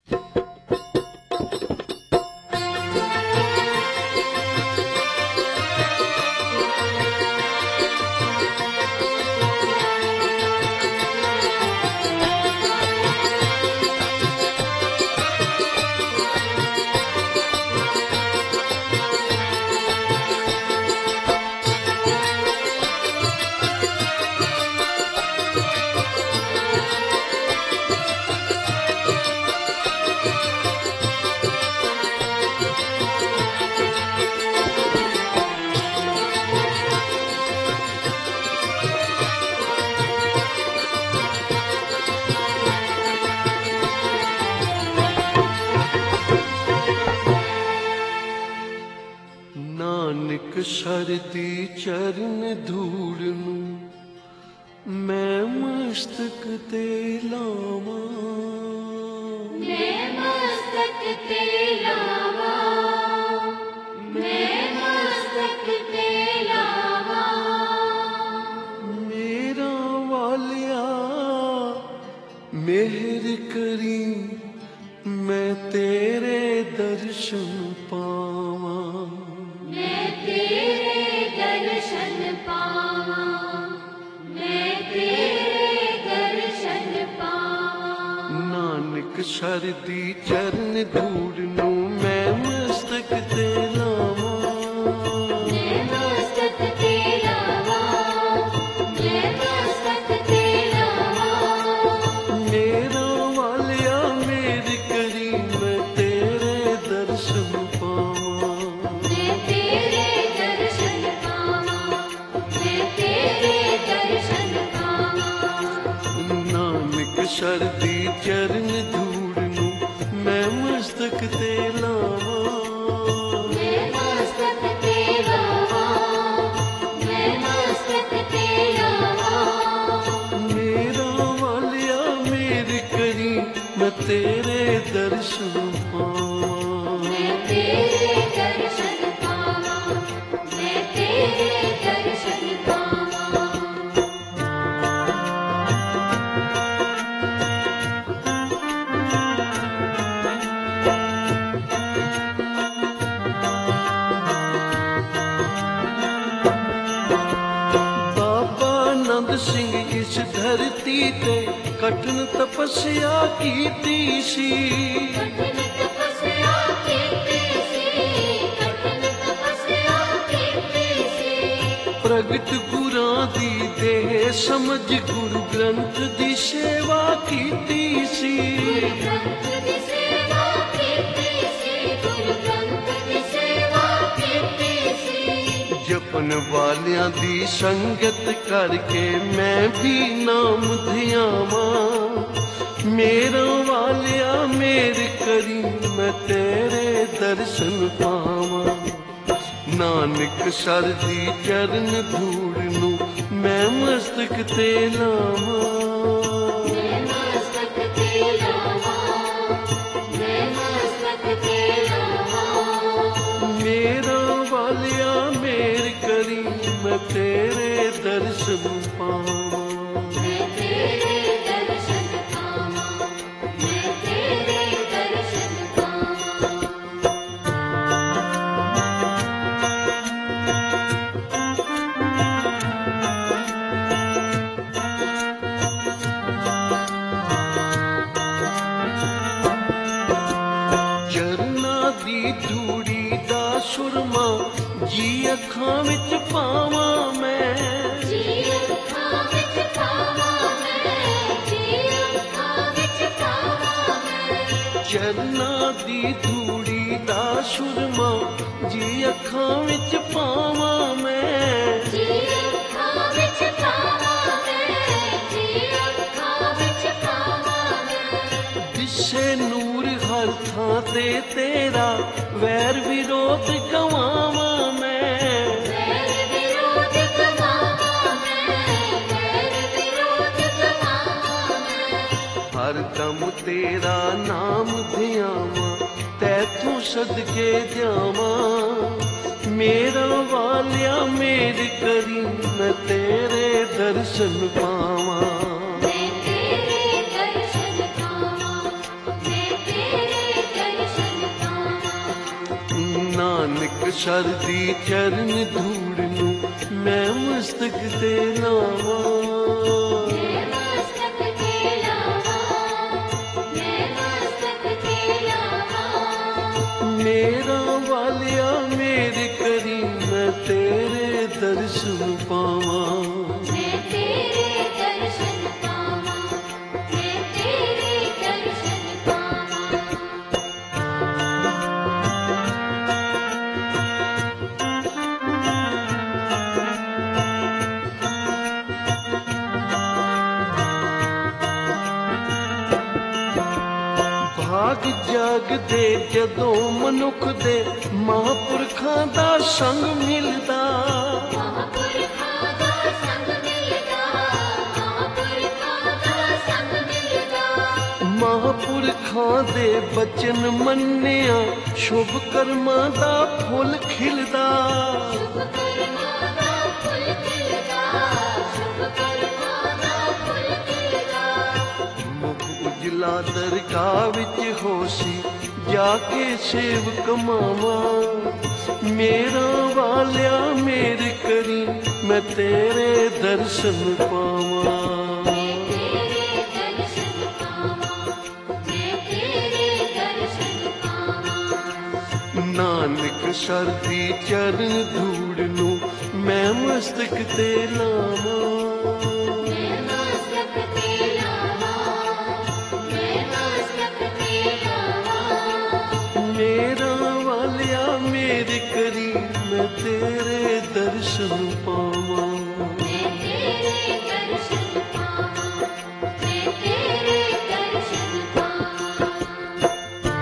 ਨਾਨਕ ਸ਼ਰਦੀ ਚਰਨ ਧੂੜ ਨੂੰ ਮੈਂ ਮਸਤਕ ਤੇ ਲਾਵਾਂ, ਮੈਂ ਮਸਤਕ ਤੇ ਲਾਵਾਂ, ਮੈਂ ਮਸਤਕ ਤੇ ਲਾਵਾਂ। ਮੇਰਾ ਵਾਲਿਆ ਮਿਹਰ ਕਰੀ ਮੈਂ ਤੇਰੇ ਦਰਸ਼ਨ ਪਾਵਾਂ, ਮੈਂ ਤੇਰੇ ਦਰਸ਼ਨ ਪਾਵਾਂ, ਮੈਂ ਤੇਰੇ ਦਰਸ਼ਨ ਪਾਵਾਂ। ਨਾਨਕ ਸ਼ਰਦੀ ਚਰਨ ਧੂੜ ਨੂੰ ਮੈਂ ਮਸਤਕ ਤੇ ਲਾਵਾਂ, ਮੈਂ ਮਸਤਕ ਤੇ ਲਾਵਾਂ, ਮੈਂ ਮਸਤਕ ਤੇ ਲਾਵਾਂ। ਮੇਰਾ ਵਾਲਿਆ ਮੇਰ ਕਰੀ ਮੈਂ ਤੇਰੇ ਦਰਸ਼ਨ ਪਾਵਾਂ, ਮੈਂ ਤੇਰੇ ਦਰਸ਼ਨ ਪਾਵਾਂ, ਮੈਂ ਤੇਰੇ ਦਰਸ਼ਨ ਪਾਵਾਂ। ਨਾਨਕ ਸ਼ਰਦੀ ਚਰਨ ਧੂੜ ਨੂੰ ਮੈਂ ਮਸਤਕ ਤੇ ਲਾਵਾਂ, ਮੈਂ ਮਸਤਕ ਤੇ ਲਾਵਾਂ, ਮੈਂ ਮਸਤਕ ਤੇ ਲਾਵਾਂ। ਮੇਰਾ ਵਾਲਿਆ ਮੇਰ ਕਰੀ ਮੈਂ ਤੇਰੇ ਦਰਸ਼ਨ ਪਾਵਾਂ, ਮੈਂ ਤੇਰੇ ਦਰਸ਼ਨ ਪਾਵਾਂ, ਮੈਂ ਤੇਰੇ ਦਰਸ਼ਨ ਪਾਵਾਂ। ਬਾਬਾ ਆਨੰਦ ਸਿੰਘ ਇਸ ਧਰਤੀ ਤੇ ਕਠਿਨ ਤਪੱਸਿਆ ਕੀਤੀ ਸੀ, ਕਠਿਨ ਤਪੱਸਿਆ ਕੀਤੀ ਸੀ, ਕਠਿਨ ਤਪੱਸਿਆ ਕੀਤੀ ਸੀ। ਪ੍ਰਗਟ ਗੁਰਾਂ ਦੀ ਦੇਹ ਸਮਝ ਗੁਰੂ ਗ੍ਰੰਥ ਦੀ ਸੇਵਾ ਕੀਤੀ ਸੀ, ਗੁਰੂ ਗ੍ਰੰਥ ਦੀ ਸੇਵਾ ਕੀਤੀ ਸੀ, ਗੁਰੂ ਗ੍ਰੰਥ ਦੀ ਸੇਵਾ ਕੀਤੀ ਸੀ। ਜਪਨ ਵਾਲਿਆਂ ਦੀ ਸੰਗਤ ਕਰਕੇ ਮੈਂ ਵੀ ਨਾਮ ਧਿਆਵਾਂ, ਮੇਰਾ ਵਾਲਿਆ ਮੇਰ ਕਰੀ ਮੈਂ ਤੇਰੇ ਦਰਸ਼ਨ ਪਾਵਾਂ। ਨਾਨਕ ਸ਼ਰਦੀ ਚਰਨ ਧੂੜ ਨੂੰ ਮੈਂ ਮਸਤਕ ਤੇ ਲਾਵਾਂ, ਮੈਂ ਮਸਤਕ ਤੇ ਲਾਵਾਂ, ਮੈਂ ਮਸਤਕ ਤੇ ਲਾਵਾਂ। ਮੇਰਾ ਵਾਲਿਆ ਮੇਰ ਕਰੀ ਮੈਂ ਤੇਰੇ ਦਰਸ਼ਨ ਪਾਵਾਂ, ਮੈਂ ਤੇਰੇ ਦਰਸ਼ਨ ਪਾਵਾਂ, ਮੈਂ ਤੇਰੇ ਦਰਸ਼ਨ ਪਾਵਾਂ। ਚਰਨਾਂ ਦੀ ਧੂੜੀ ਦਾ ਸੁਰਮਾ ਜੀ ਅੱਖਾਂ ਵਿੱਚ ਪਾਵਾਂ ਮੈਂ, ਜੀ ਅੱਖਾਂ ਵਿੱਚ ਪਾਵਾਂ ਮੈਂ, ਜੀ ਅੱਖਾਂ ਵਿੱਚ ਪਾਵਾਂ ਮੈਂ। ਚਰਨਾਂ ਦੀ ਧੂੜੀ ਦਾ ਸੁਰਮਾ ਜੀ ਅੱਖਾਂ ਵਿੱਚ ਪਾਵਾਂ ਮੈਂ, ਜੀ ਅੱਖਾਂ ਵਿੱਚ ਪਾਵਾਂ ਮੈਂ, ਜੀ ਅੱਖਾਂ ਵਿੱਚ ਪਾਵਾਂ ਮੈਂ। ਦਿਸੇ ਨੂਰ ਹਰ ਥਾਂ ਤੇ ਤੇਰਾ ਵੈਰ ਵਿਰੋਧ ਗਵਾਵਾਂ ਮੈਂ, ਵੈਰ ਵਿਰੋਧ ਗਵਾਵਾਂ ਮੈਂ, ਵੈਰ ਵਿਰੋਧ ਗਵਾਵਾਂ ਮੈਂ। ਹਰ ਦਮ ਤੇਰਾ ਨਾਮ ਧਿਆਵਾਂ ਤੈਥੋਂ ਸਦਕੇ ਜਾਵਾਂ, ਮੇਰਾ ਵਾਲਿਆ ਮੇਰ ਕਰੀ ਮੈਂ ਤੇਰੇ ਦਰਸ਼ਨ ਪਾਵਾਂ, ਮੈਂ ਤੇਰੇ ਦਰਸ਼ਨ ਪਾਵਾਂ, ਮੈਂ ਤੇਰੇ ਨਾਨਕ ਸਰ ਦੀ ਚਰਨ ਧੂੜ ਨੂੰ ਮੈਂ ਮਸਤਕ ਤੇ ਲਾਵਾਂ। मैं मस्तक ते लावा, मैं मस्तक ते लावा। ਮੇਰਾ ਵਾਲਿਆ ਮੇਰੇ ਕਰੀ ਮੈਂ ਤੇਰੇ ਦਰਸ਼ਨ ਪਾਵਾਂ। मैं तेरे दर्शन पावां, मैं तेरे दर्शन पावां। ਭਾਗ ਜਾਗਦੇ ਜਦੋਂ ਮਨੁੱਖ ਦੇ ਮਹਾਂਪੁਰਖਾਂ ਦਾ ਸੰਗ ਮਿਲਦਾ। महापुरखां दा संग मिलदा, महापुरखां दा संग मिलदा। ਮਹਾਂਪੁਰਖਾਂ ਦੇ ਬਚਨ ਮੰਨਿਆ ਸ਼ੁਭ ਕਰਮਾਂ ਦਾ ਫੁੱਲ ਖਿਲਦਾ। शुभ कर्मां दा फुल खिलदा, शुभ कर्मां दा फुल खिलदा। ਮੁਖ ਉਜਲਾ ਦਰਗਾਹ ਵਿੱਚ ਹੋਸੀ ਜਾ ਕੇ ਸੇਵ ਕਮਾਵਾਂ। ਮੇਰਾ ਵਾਲਿਆ ਮੇਰੇ ਕਰੀ ਮੈਂ ਤੇਰੇ ਦਰਸ਼ਨ ਪਾਵਾਂ। मैं तेरे दर्शन पावां, मैं तेरे दर्शन पावां। ਨਾਨਕ ਸਰ ਦੀ ਚਰਨ ਧੂੜ ਨੂੰ ਮੈਂ ਮਸਤਕ ਤੇ ਲਾਵਾਂ। मैं मस्तक ते लावा, मैं मस्तक ते लावा। ਮੇਰਾ ਵਾਲਿਆ ਮੇਰੇ ਕਰੀ ਮੈਂ ਤੇਰੇ ਦਰਸ਼ਨ ਪਾਵਾਂ। मैं तेरे दर्शन पावां, मैं तेरे दर्शन पावां।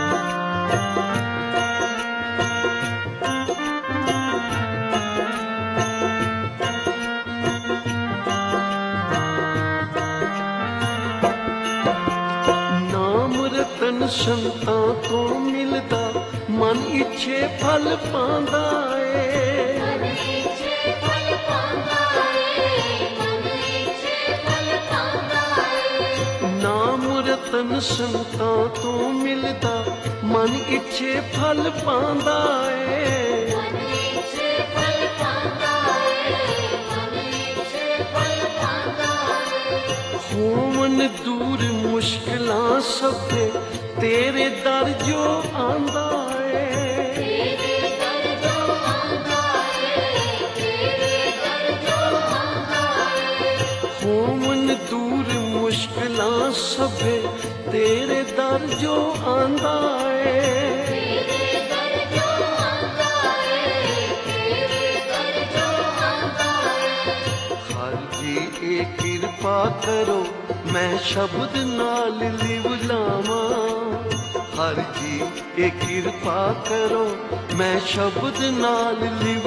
ਨਾਮ ਰਤਨ ਸੰਤਾਂ ਤੋਂ ਮਿਲਦਾ ਮਨ ਇੱਛੇ ਫਲ ਪਾਉਂਦਾ ਏ। मन इच्छे फल पांदा है, मन इच्छे फल पांदा है। ਨਾਮ ਰਤਨ ਸੰਤਾਂ ਤੋਂ ਮਿਲਦਾ ਮਨ ਇੱਛੇ ਫਲ ਪਾਉਂਦਾ ਏ। मन इच्छे फल पांदा है, मन इच्छे फल पांदा है। ਹੋਵਨ ਦੂਰ ਮੁਸ਼ਕਿਲਾਂ ਸਭੇ ਤੇਰੇ ਦਰ ਜੋ ਆਂਦਾ ਏ। तेरे दर जो आंदा है, तेरे दर जो आंदा है। ਹੋਵਨ ਦੂਰ ਮੁਸ਼ਕਿਲਾਂ ਸਭੇ ਤੇਰੇ ਦਰ ਜੋ ਆਂਦਾ ਏ। तेरे दर जो आंदा है, तेरे दर जो आंदा है। ਹਰ ਜੀ ਇਹ ਕਿਰਪਾ ਕਰੋ ਮੈਂ ਸ਼ਬਦ ਨਾਲ ਲਿਵ ਲਾਵਾਂ। ਹਰ ਜੀ ਇਹ ਕਿਰਪਾ ਕਰੋ ਮੈਂ ਸ਼ਬਦ ਨਾਲ ਲਿਵ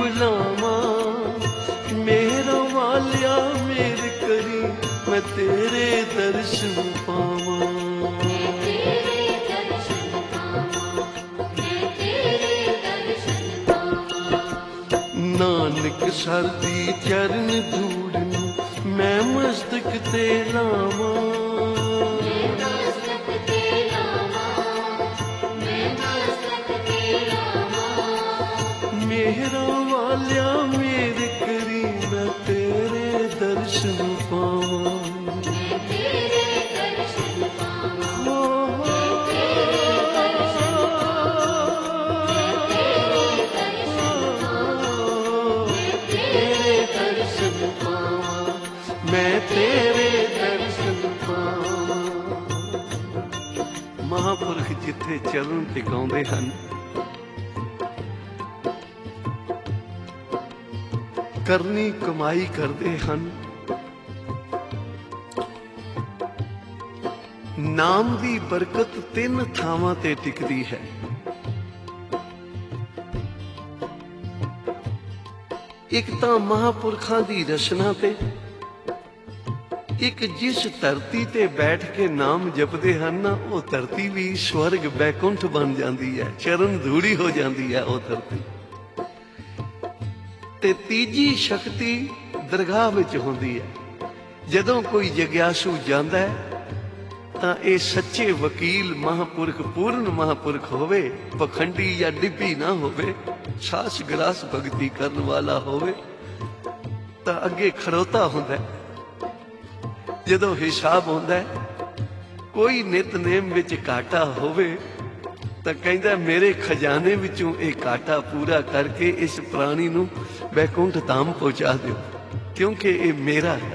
ਲਾਵਾਂ। ਮੇਰਾ ਵਾਲਿਆ ਮੇਰੇ ਕਰੀ ਮੈਂ ਤੇਰੇ ਦਰਸ਼ਨ ਪਾਵਾਂ। मैं तेरे दर्शन पावां, मैं तेरे दर्शन पावां। ਨਾਨਕ ਸਰ ਦੀ ਚਰਨ ਧੂੜ ਨੂੰ ਮੈਂ ਮਸਤਕ ਤੇ ਲਾਵਾਂ। मैं मस्तक ते लावा, मैं मस्तक ते लावा। ਮੇਰਾ ਵਾਲਿਆ ਮੇਰੇ ਕਰੀ ਮੈਂ ਤੇਰੇ ਦਰਸ਼ਨ ਪਾਵਾਂ। मैं तेरे दर्शन पावां, ਓ तेरे दर्शन पावां, तेरे दर्शन पावां, ਤੇਰੇ ਦਰਸ਼ਨ ਪਾਵਾਂ। ਮੈਂ ਤੇਰੇ ਦਰਸ਼ਨ ਪਾਵਾਂ। ਮਹਾਂਪੁਰਖ ਜਿੱਥੇ ਚਰਨ ਟਿਕਾਉਂਦੇ ਹਨ ਕਰਨੀ ਕਮਾਈ ਕਰਦੇ ਹਨ। ਨਾਮ ਦੀ ਬਰਕਤ ਤਿੰਨ ਥਾਵਾਂ ਤੇ ਟਿਕਦੀ ਹੈ। ਇੱਕ ਤਾਂ ਮਹਾਂਪੁਰਖਾਂ ਦੀ ਰਚਨਾ ਤੇ, ਇੱਕ ਜਿਸ ਧਰਤੀ ਤੇ ਬੈਠ ਕੇ ਨਾਮ ਜਪਦੇ ਹਨ ਨਾ ਉਹ ਧਰਤੀ ਵੀ ਸਵਰਗ ਬੈਕੁੰਠ ਬਣ ਜਾਂਦੀ ਹੈ, ਚਰਨ ਧੂੜੀ ਹੋ ਜਾਂਦੀ ਹੈ ਉਹ ਧਰਤੀ। ਤੇ ਤੀਜੀ ਸ਼ਕਤੀ ਦਰਗਾਹ ਵਿੱਚ ਹੁੰਦੀ ਹੈ। ਜਦੋਂ ਕੋਈ ਜਗਿਆਸੂ ਜਾਂਦਾ ਹੈ ਤਾਂ ਇਹ ਸੱਚੇ ਵਕੀਲ ਮਹਾਂਪੁਰਖ ਪੂਰਨ ਮਹਾਂਪੁਰਖ ਹੋਵੇ, ਪਖੰਡੀ ਜਾਂ ਡਿੱਬੀ ਨਾ ਹੋਵੇ, ਸਾਸ ਗਰਾਸ ਭਗਤੀ ਕਰਨ ਵਾਲਾ ਹੋਵੇ ਤਾਂ ਅੱਗੇ ਖੜੋਤਾ ਹੁੰਦਾ ਹੈ। ਜਦੋਂ ਹਿਸਾਬ ਹੁੰਦਾ ਹੈ, ਕੋਈ ਨਿਤਨੇਮ ਵਿੱਚ ਘਾਟਾ ਹੋਵੇ ਤਾਂ ਕਹਿੰਦਾ ਮੇਰੇ ਖਜ਼ਾਨੇ ਵਿੱਚੋਂ ਇਹ ਘਾਟਾ ਪੂਰਾ ਕਰਕੇ ਇਸ ਪ੍ਰਾਣੀ ਨੂੰ ਬੈਕੁੰਠ ਧਾਮ ਪਹੁੰਚਾ ਦਿਓ, ਕਿਉਂਕਿ ਇਹ ਮੇਰਾ ਹੈ।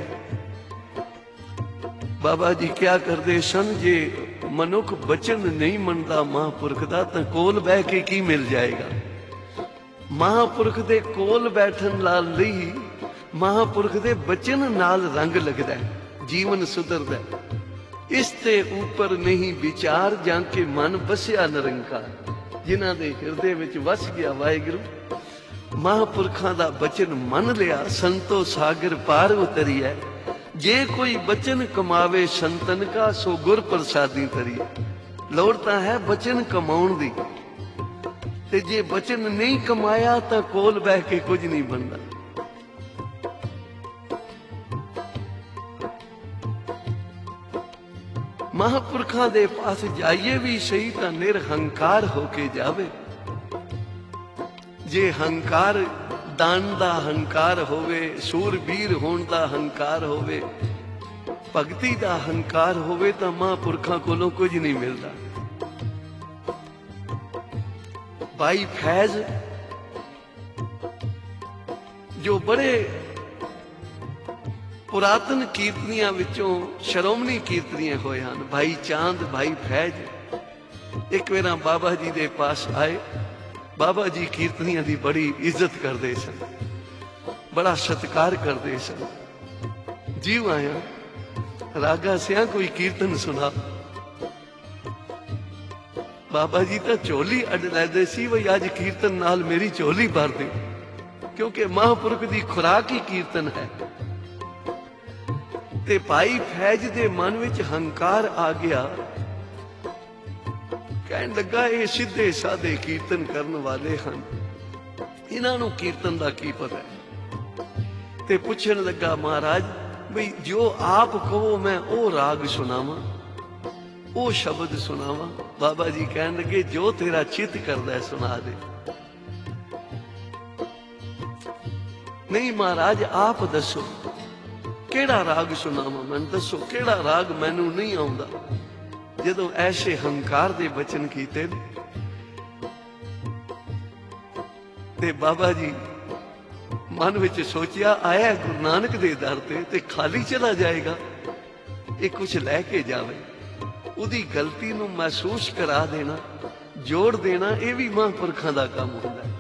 ਬਾਬਾ ਜੀ ਕਿਆ ਕਰਦੇ ਸਨ, ਜੇ ਮਨੁੱਖ ਬਚਨ ਨਹੀਂ ਮੰਨਦਾ ਮਹਾਂਪੁਰਖ ਦਾ ਤਾਂ ਕੋਲ ਬਹਿ ਕੇ ਕੀ ਮਿਲ ਜਾਏਗਾ। ਮਹਾਂਪੁਰਖ ਦੇ ਕੋਲ ਬੈਠਣ ਨਾਲ ਲਈ ਮਹਾਂਪੁਰਖ ਦੇ ਬਚਨ ਨਾਲ ਰੰਗ ਲੱਗਦਾ ਹੈ, ਜੀਵਨ ਸੁਧਰਦਾ ਹੈ। ਇਸ ਤੇ ਉੱਪਰ ਨਹੀਂ ਵਿਚਾਰ ਜਾਂ ਕੇ ਮਨ ਬਸਿਆ ਨਿਰੰਕਾਰ, ਜਿਨ੍ਹਾਂ ਦੇ ਹਿਰਦੇ ਵਿੱਚ ਵਸ ਗਿਆ ਵਾਹਿਗੁਰੂ, ਮਹਾਂਪੁਰਖਾਂ ਦਾ ਬਚਨ ਮੰਨ ਲਿਆ, ਸੰਤੋ ਸਾਗਰ ਪਾਰ ਉਤਰੀਐ। ਜੇ ਕੋਈ ਬਚਨ ਕਮਾਵੇ ਸੰਤਨ ਕਾ, ਸੋ ਗੁਰ ਪ੍ਰਸਾਦੀ ਤਰੀਐ। ਲੋੜ ਤਾਂ ਹੈ ਬਚਨ ਕਮਾਉਣ ਦੀ, ਤੇ ਜੇ ਬਚਨ ਨਹੀਂ ਕਮਾਇਆ ਤਾਂ ਕੋਲ ਬਹਿ ਕੇ ਕੁਝ ਨਹੀਂ ਬਣਦਾ। ਮਹਾਂਪੁਰਖਾਂ ਦੇ ਪਾਸ ਜਾਈਏ ਵੀ ਸਹੀ ਤਾਂ ਨਿਰਹੰਕਾਰ ਹੋ ਕੇ ਜਾਵੇ। ਜੇ ਹੰਕਾਰ ਦਾਨ ਦਾ ਹੰਕਾਰ ਹੋਵੇ, ਸੂਰਬੀਰ ਹੋਣ ਦਾ ਹੰਕਾਰ ਹੋਵੇ, ਭਗਤੀ ਦਾ ਹੰਕਾਰ ਹੋਵੇ ਤਾਂ ਮਹਾਂਪੁਰਖਾਂ ਕੋਲੋਂ ਕੁਝ ਨਹੀਂ ਮਿਲਦਾ। ਭਾਈ ਫੈਜ਼ ਜੋ ਬੜੇ ਪੁਰਾਤਨ ਕੀਰਤਨੀਆਂ ਵਿੱਚੋਂ ਸ਼੍ਰੋਮਣੀ ਕੀਰਤਨੀਏ ਹੋਏ ਹਨ, ਭਾਈ ਚਾਂਦ, ਭਾਈ ਫੈਜ਼ ਇੱਕ ਵੇਰਾ ਬਾਬਾ ਜੀ ਦੇ ਪਾਸ ਆਏ। ਬਾਬਾ ਜੀ ਕੀਰਤਨੀਆਂ ਦੀ ਬੜੀ ਇੱਜ਼ਤ ਕਰਦੇ ਸਨ, ਬੜਾ ਸਤਿਕਾਰ ਕਰਦੇ ਸਨ। ਜੀਵ ਆਇਆ ਰਾਗਾ ਸਿਆ ਕੋਈ ਕੀਰਤਨ ਸੁਣਾ। ਬਾਬਾ ਜੀ ਤਾਂ ਝੋਲੀ ਅੱਡ ਲੈਂਦੇ ਸੀ, ਬਈ ਅੱਜ ਕੀਰਤਨ ਨਾਲ ਮੇਰੀ ਝੋਲੀ ਭਰ ਦੇ, ਕਿਉਂਕਿ ਮਹਾਂਪੁਰਖ ਦੀ ਖੁਰਾਕ ਹੀ ਕੀਰਤਨ ਹੈ। ਤੇ ਭਾਈ ਫੈਜ਼ ਦੇ ਮਨ ਵਿੱਚ ਹੰਕਾਰ ਆ ਗਿਆ, ਕਹਿਣ ਲੱਗਾ ਇਹ ਸਿੱਧੇ ਸਾਦੇ ਕੀਰਤਨ ਕਰਨ ਵਾਲੇ ਹਨ, ਇਹਨਾਂ ਨੂੰ ਕੀਰਤਨ ਦਾ ਕੀ ਪਤਾ ਹੈ। ਤੇ ਪੁੱਛਣ ਲੱਗਾ ਮਹਾਰਾਜ ਬਈ ਜੋ ਆਪ ਕਹੋ ਮੈਂ ਉਹ ਰਾਗ ਸੁਣਾਵਾਂ, ਉਹ ਸ਼ਬਦ ਸੁਣਾਵਾਂ। ਬਾਬਾ ਜੀ ਕਹਿਣ ਲੱਗੇ ਜੋ ਤੇਰਾ ਚਿੱਤ ਕਰਦਾ ਸੁਣਾ ਦੇ। ਨਹੀਂ ਮਹਾਰਾਜ ਆਪ ਦੱਸੋ ਕਿਹੜਾ ਰਾਗ ਸੁਣਾਵਾਂ, ਮੈਨੂੰ ਦੱਸੋ ਕਿਹੜਾ ਰਾਗ, ਮੈਨੂੰ ਨਹੀਂ ਆਉਂਦਾ। ਜਦੋਂ ਐਸੇ ਹੰਕਾਰ ਦੇ ਬਚਨ ਕੀਤੇ ਤੇ ਬਾਬਾ ਜੀ ਮਨ ਵਿੱਚ ਸੋਚਿਆ ਆਇਆ ਗੁਰੂ ਨਾਨਕ ਦੇ ਦਰ ਤੇ ਖਾਲੀ ਚਲਾ ਜਾਏਗਾ, ਇਹ ਕੁਝ ਲੈ ਕੇ ਜਾਵੇ। ਉਹਦੀ ਗਲਤੀ ਨੂੰ ਮਹਿਸੂਸ ਕਰਾ ਦੇਣਾ, ਜੋੜ ਦੇਣਾ, ਇਹ ਵੀ ਮਹਾਂਪੁਰਖਾਂ ਦਾ ਕੰਮ ਹੁੰਦਾ ਹੈ।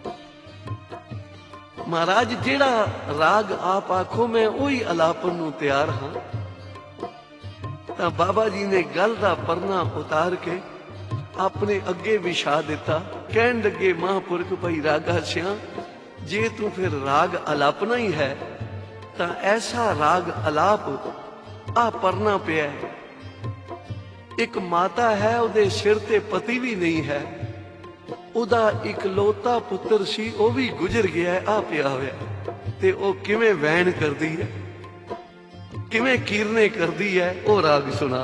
ਮਹਾਰਾਜ ਜਿਹੜਾ ਰਾਗ ਆਪ ਆਖੋ ਮੈਂ ਉਹੀ ਅਲਾਪਨ ਨੂੰ ਤਿਆਰ ਹਾਂ। ਤਾਂ ਬਾਬਾ ਜੀ ਨੇ ਗੱਲ ਦਾ ਪਰਨਾ ਉਤਾਰ ਕੇ ਆਪਣੇ ਅੱਗੇ ਵਿਛਾ ਦਿੱਤਾ। ਕਹਿਣ ਲੱਗੇ ਮਹਾਂਪੁਰਖ ਭਾਈ ਰਾਗਾ ਸਿਆ, ਜੇ ਤੂੰ ਫਿਰ ਰਾਗ ਅਲਾਪਨਾ ਹੀ ਹੈ ਤਾਂ ਐਸਾ ਰਾਗ ਅਲਾਪ ਆ ਪਰਨਾ ਪਿਆ ਹੈ। ਇੱਕ ਮਾਤਾ ਹੈ, ਉਹਦੇ ਸਿਰ ਤੇ ਪਤੀ ਵੀ ਨਹੀਂ ਹੈ, ਉਹਦਾ ਇਕਲੌਤਾ ਪੁੱਤਰ ਸੀ, ਉਹ ਵੀ ਗੁਜ਼ਰ ਗਿਆ, ਆ ਪਿਆ ਹੋਇਆ। ਤੇ ਉਹ ਕਿਵੇਂ ਵੈਣ ਕਰਦੀ ਹੈ, ਕਿਵੇਂ ਕੀਰਨੇ ਕਰਦੀ ਹੈ, ਉਹ ਰਾਗ ਸੁਣਾ।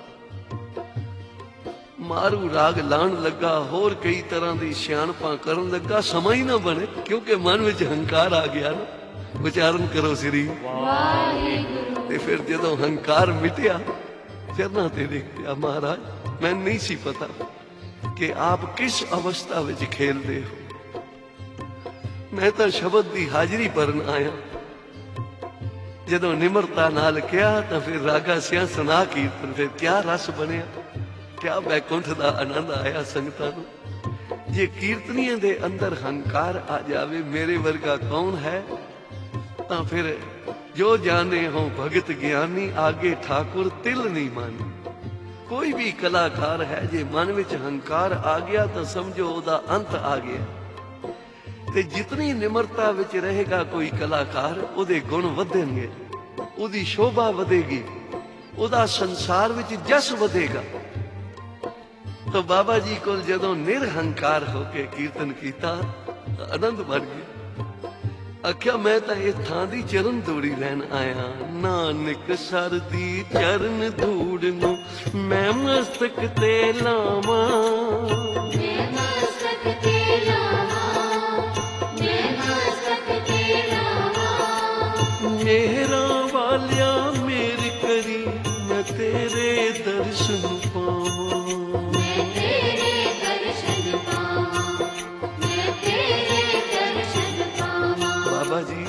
ਮਾਰੂ ਰਾਗ ਲਾਣ ਲੱਗਾ, ਹੋਰ ਕਈ ਤਰ੍ਹਾਂ ਦੀ ਸਿਆਣਪਾਂ ਕਰਨ ਲੱਗਾ, ਸਮਾਂ ਹੀ ਨਾ ਬਣੇ, ਕਿਉਂਕਿ ਮਨ ਵਿੱਚ ਹੰਕਾਰ ਆ ਗਿਆ ਨਾ। ਉਚਾਰਨ ਕਰੋ ਸ੍ਰੀ ਵਾਹਿਗੁਰੂ। ਤੇ ਫਿਰ ਜਦੋਂ ਹੰਕਾਰ ਮਿਟਿਆ, ਚਰਨਾਂ ਤੇ ਦੇਖ ਪਿਆ ਮਹਾਰਾਜ ਮੈਨੂੰ ਨਹੀਂ ਸੀ ਪਤਾ ਕਿ ਆਪ ਕਿਸ ਅਵਸਥਾ ਵਿੱਚ ਖੇਲਦੇ ਹੋ। ਮੈਂ ਤਾਂ ਸ਼ਬਦ ਦੀ ਹਾਜ਼ਰੀ ਭਰਨ ਆਇਆ। ਜਦੋਂ ਨਿਮਰਤਾ ਨਾਲ ਕਿਹਾ ਤਾਂ ਫਿਰ ਰਾਗਾ ਸਿਆ ਸੁਣਾ ਕੀਰਤਨ। ਫਿਰ ਕਿਆ ਰਸ ਬਣਿਆ, ਕਿਆ ਬੈਕੁੰਠ ਦਾ ਆਨੰਦ ਆਇਆ ਸੰਗਤਾਂ ਨੂੰ। ਜੇ ਕੀਰਤਨੀਆਂ ਦੇ ਅੰਦਰ ਹੰਕਾਰ ਆ ਜਾਵੇ, ਮੇਰੇ ਵਰਗਾ ਕੌਣ ਹੈ, ਤਾਂ ਫਿਰ ਜੋ ਜਾਣੇ ਹੋ ਭਗਤ ਗਿਆਨੀ, ਆਗੇ ਠਾਕੁਰ ਤਿਲ ਨਹੀਂ ਮਾਨੀ। ਕੋਈ ਵੀ ਕਲਾਕਾਰ ਹੈ, ਜੇ ਮਨ ਵਿੱਚ ਹੰਕਾਰ ਆ ਗਿਆ ਤਾਂ ਸਮਝੋ ਉਹਦਾ ਅੰਤ ਆ ਗਿਆ। ਤੇ ਜਿਤਨੀ ਨਿਮਰਤਾ ਵਿੱਚ ਰਹੇਗਾ ਕੋਈ ਕਲਾਕਾਰ, ਉਹਦੇ ਗੁਣ ਵਧਣਗੇ, ਉਹਦੀ ਸ਼ੋਭਾ ਵਧੇਗੀ, ਉਹਦਾ ਸੰਸਾਰ ਵਿੱਚ ਜਸ ਵਧੇਗਾ। ਤਾਂ ਬਾਬਾ ਜੀ ਕੋਲ ਜਦੋਂ ਨਿਰਹੰਕਾਰ ਹੋ ਕੇ ਕੀਰਤਨ ਕੀਤਾ ਤਾਂ ਆਨੰਦ ਬਣ ਗਿਆ। आख्या मैं तो इस थां दी चरण धूड़ी लैन आया। नानक सर दी चरण धूड़ नू मैं मस्तक ते लावां। मैं मस्तक ते लावां, मैं मस्तक ते लावां। मेरा वालिया मेर करी मैं तेरे दर्शन पावां। मैं तेरे दर्शन पावां, मैं तेरे दर्शन पावां। बाबा जी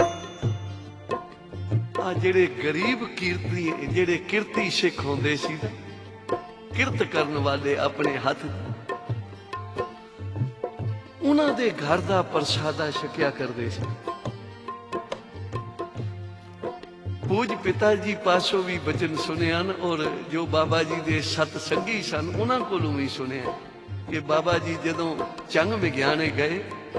आ जेड़े गरीब कीर्ती जेड़े किरती सिख होंदे सी किरत करन वाले अपने हथ उन्हां दे घर दा प्रसादा छकिया करदे सी। पूज पिता जी पासों भी बचन सुने न और जो बाबा जी दे सतसंगी सन उन्हां कोलों भी सुने कि बाबा जी जदों चंग विज्ञाने गए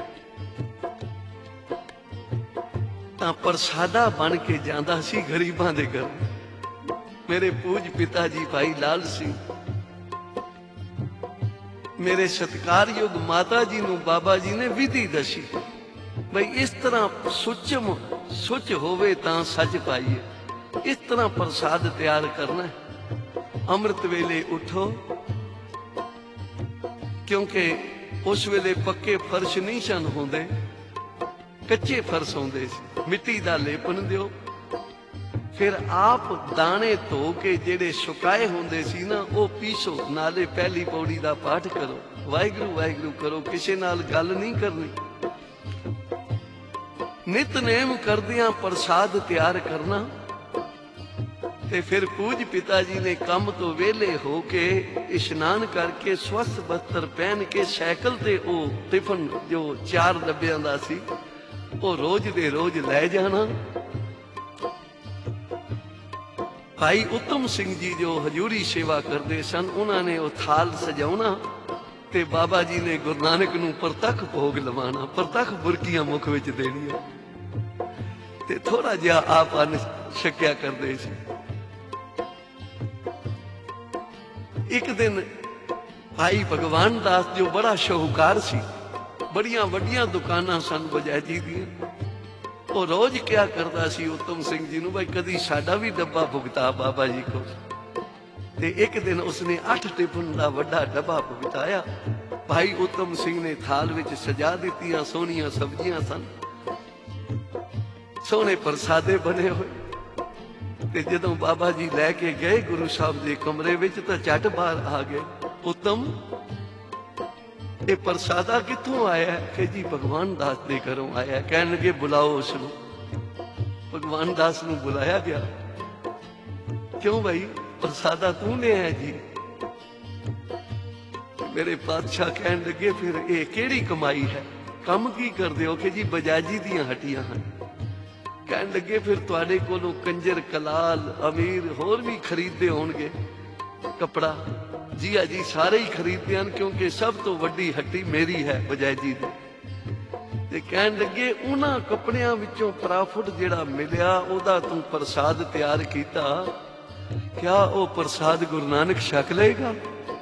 ਤਾਂ ਪ੍ਰਸਾਦਾ ਬਣ ਕੇ ਜਾਂਦਾ ਸੀ ਗਰੀਬਾਂ ਦੇ ਘਰ। ਮੇਰੇ ਪੂਜ ਪਿਤਾ ਜੀ ਭਾਈ ਲਾਲ ਸਿੰਘ ਮੇਰੇ ਸਤਿਕਾਰਯੋਗ ਮਾਤਾ ਜੀ ਨੂੰ ਬਾਬਾ ਜੀ ਨੇ ਵਿਧੀ ਦੱਸੀ ਬਈ ਇਸ ਤਰ੍ਹਾਂ ਸੁੱਚਮ ਸੁੱਚ ਹੋਵੇ ਤਾਂ ਸੱਚ ਪਾਈਏ। ਇਸ ਤਰ੍ਹਾਂ ਪ੍ਰਸਾਦ ਤਿਆਰ ਕਰਨਾ ਹੈ। ਅੰਮ੍ਰਿਤ ਵੇਲੇ ਉਠੋ ਕਿਉਂਕਿ ਉਸ ਵੇਲੇ ਪੱਕੇ ਫਰਸ਼ ਨਹੀਂ ਸਨ ਹੁੰਦੇ, ਕੱਚੇ ਫਰਸ਼ ਹੁੰਦੇ ਸੀ। ਮਿੱਟੀ ਦਾ ਲੇਪਨ ਦਿਓ, ਫਿਰ ਆਪ ਦਾਣੇ ਧੋ ਕੇ ਜਿਹੜੇ ਸੁਕਾਏ ਹੁੰਦੇ ਸੀ ਨਾ ਉਹ ਪੀਸੋ। ਨਾਲੇ ਪਹਿਲੀ ਪੌੜੀ ਦਾ ਪਾਠ ਕਰੋ, ਵਾਹਿਗੁਰੂ ਵਾਹਿਗੁਰੂ ਕਰੋ, ਕਿਸੇ ਨਾਲ ਗੱਲ ਨਹੀਂ ਕਰਨੀ। ਨਿਤਨੇਮ ਕਰਦਿਆਂ ਪ੍ਰਸਾਦ ਤਿਆਰ ਕਰਨਾ। ਤੇ ਫਿਰ ਪੂਜ ਪਿਤਾ ਜੀ ਨੇ ਕੰਮ ਤੋਂ ਵਿਹਲੇ ਹੋ ਕੇ ਇਸ਼ਨਾਨ ਕਰਕੇ ਸਵਸਥ ਬਸਤਰ ਪਹਿਨ ਕੇ ਸਾਈਕਲ ਤੇ ਉਹ ਟਿਫਨ ਜੋ 4 ਡੱਬਿਆਂ ਦਾ ਸੀ ਉਹ ਰੋਜ਼ ਦੇ ਰੋਜ਼ ਲੈ ਜਾਣਾ। ਭਾਈ ਉਤਮ ਸਿੰਘ ਜੀ ਜੋ ਹਜ਼ੂਰੀ ਸੇਵਾ ਕਰਦੇ ਸਨ ਉਹਨਾਂ ਨੇ ਉਹ ਥਾਲ ਸਜਾਉਣਾ ਤੇ ਬਾਬਾ ਜੀ ਨੇ ਗੁਰੂ ਨਾਨਕ ਨੂੰ ਪ੍ਰਤੱਖ ਭੋਗ ਲਵਾਉਣਾ, ਪ੍ਰਤੱਖ ਬੁਰਕੀਆਂ ਮੁਖ ਵਿੱਚ ਦੇਣੀਆਂ ਤੇ ਥੋੜਾ ਜਿਹਾ ਆਪ ਅਨ ਛਕਿਆ ਕਰਦੇ ਸੀ। ਇੱਕ ਦਿਨ ਭਾਈ ਭਗਵਾਨ ਦਾਸ ਜੋ ਬੜਾ ਸ਼ਾਹੂਕਾਰ ਸੀ, ਬੜੀਆਂ ਵੱਡੀਆਂ ਦੁਕਾਨਾਂ ਸਨ ਬਜਾਜੀ ਦੀਆਂ, ਉਹ ਰੋਜ਼ ਕਿਹਾ ਕਰਦਾ ਸੀ ਉਤਮ ਸਿੰਘ ਜੀ ਨੂੰ ਬਈ ਕਦੀ ਸਾਡਾ ਵੀ ਡੱਬਾ ਭੁਗਤਾ ਬਾਬਾ ਜੀ ਕੋਲ। ਤੇ ਇੱਕ ਦਿਨ ਉਸਨੇ 8 ਟਿਫਨ ਦਾ ਵੱਡਾ ਡੱਬਾ ਭੁਗਤਾਇਆ। ਭਾਈ ਉਤਮ ਸਿੰਘ ਨੇ ਥਾਲ ਵਿੱਚ ਸਜਾ ਦਿੱਤੀਆਂ, ਸੋਹਣੀਆਂ ਸਬਜ਼ੀਆਂ ਸਨ, ਸੋਹਣੇ ਪ੍ਰਸਾਦੇ ਬਣੇ ਹੋਏ। ਤੇ ਜਦੋਂ ਬਾਬਾ ਜੀ ਲੈ ਕੇ ਗਏ ਗੁਰੂ ਸਾਹਿਬ ਦੇ ਕਮਰੇ ਵਿੱਚ ਤਾਂ ਝਟ ਬਾਹਰ ਆ ਗਏ, ਉਤਮ ਇਹ ਪ੍ਰਸਾਦਾ ਕਿੱਥੋਂ ਆਇਆ ਹੈ? ਕਿ ਜੀ ਭਗਵਾਨ ਦਾਸ ਦੇ ਘਰੋਂ ਆਇਆ। ਕਹਿਣ ਲੱਗੇ ਬੁਲਾਓ ਉਸ ਨੂੰ। ਭਗਵਾਨ ਦਾਸ ਨੂੰ ਬੁਲਾਇਆ ਗਿਆ। ਕਿਉਂ ਭਾਈ ਪ੍ਰਸਾਦਾ ਤੂੰ ਲਿਆ ਜੀ? ਮੇਰੇ ਪਾਤਸ਼ਾਹ ਕਹਿਣ ਲੱਗੇ ਫਿਰ ਇਹ ਕਿਹੜੀ ਕਮਾਈ ਹੈ, ਕੰਮ ਕੀ ਕਰਦੇ ਹੋ? ਕਿ ਜੀ ਬਜਾਜੀ ਦੀਆਂ ਹੱਟੀਆਂ ਹਨ। ਕਹਿਣ ਲੱਗੇ ਫਿਰ ਤੁਹਾਡੇ ਕੋਲੋਂ ਕੰਜਰ ਕਲਾਲ ਅਮੀਰ ਹੋਰ ਵੀ ਖਰੀਦਦੇ ਹੋਣਗੇ ਕੱਪੜਾ? ਜੀ ਆ ਜੀ ਸਾਰੇ ਹੀ ਖਰੀਦਦੇ ਹਨ ਕਿਉਂਕਿ ਸਭ ਤੋਂ ਵੱਡੀ ਹੱਟੀ ਮੇਰੀ ਹੈ ਬਜਾਜੀ ਦੀ। ਤੇ ਕਹਿਣ ਲੱਗੇ ਉਹਨਾਂ ਕੱਪੜਿਆਂ ਵਿੱਚੋਂ ਪ੍ਰਾਫਿਟ ਜਿਹੜਾ ਮਿਲਿਆ ਉਹਦਾ ਤੂੰ ਪ੍ਰਸਾਦ ਤਿਆਰ ਕੀਤਾ, ਕਿਆ ਉਹ ਪ੍ਰਸਾਦ ਗੁਰੂ ਨਾਨਕ ਛਕ ਲਏਗਾ?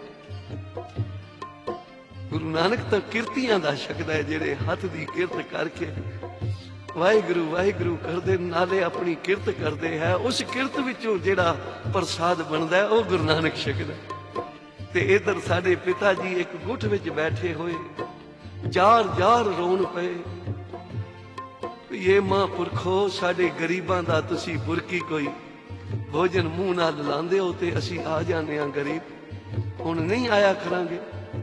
ਗੁਰੂ ਨਾਨਕ ਤਾਂ ਕਿਰਤੀਆਂ ਦਾ ਛਕਦਾ ਹੈ, ਜਿਹੜੇ ਹੱਥ ਦੀ ਕਿਰਤ ਕਰਕੇ ਵਾਹਿਗੁਰੂ ਵਾਹਿਗੁਰੂ ਕਰਦੇ ਨਾਲੇ ਆਪਣੀ ਕਿਰਤ ਕਰਦੇ ਹੈ। ਉਸ ਕਿਰਤ ਵਿੱਚੋਂ ਜਿਹੜਾ ਪ੍ਰਸਾਦ ਬਣਦਾ ਉਹ ਗੁਰੂ ਨਾਨਕ ਛਕਦਾ। ਤੇ ਇਧਰ ਸਾਡੇ ਪਿਤਾ ਜੀ ਇੱਕ ਗੁੱਠ ਵਿੱਚ ਬੈਠੇ ਹੋਏ ਜ਼ਾਰ ਜ਼ਾਰ ਰੋਣ ਪਏ। ਇਹ ਮਹਾਂਪੁਰਖੋ ਸਾਡੇ ਗਰੀਬਾਂ ਦਾ ਤੁਸੀਂ ਬੁਰਕੀ ਕੋਈ ਭੋਜਨ ਮੂੰਹ ਨਾਲ ਲਾਉਂਦੇ ਹੋ ਤੇ ਅਸੀਂ ਆ ਜਾਂਦੇ ਹਾਂ ਗਰੀਬ, ਹੁਣ ਨਹੀਂ ਆਇਆ ਕਰਾਂਗੇ।